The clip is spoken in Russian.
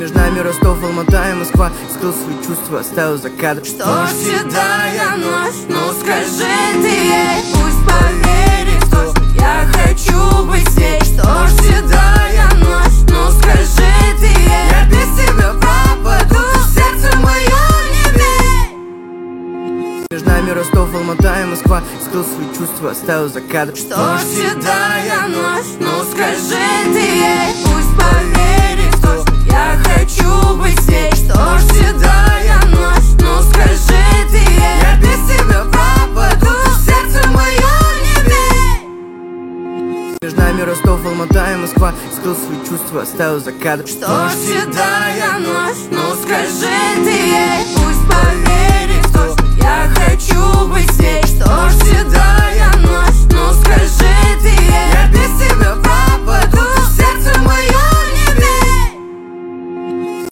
Между нами Ростов, Алмата и Москва. Скрыл свои чувства, оставил за кадром. Что ж, седая ночь, ну скажи ты ей, пусть поверит в то, что я хочу быть с ней. Что ж, седая ночь, ну скажи ты ей, я без тебя пропаду, сердце мое не бей. Между нами Ростов, Алмата и Москва. Скрыл свои чувства, оставил за кадром. Что ж, седая ночь, ну скажи ты ей, пусть поверит в то, что я хочу быть с ней. Что ж, седая ночь, ну скажи ты ей, я без тебя пропаду, сердце мое не бей. Между нами Ростов, Алмата и Москва. Скрыл свои чувства, оставил за кадром. Что ж, седая ночь, ну скажи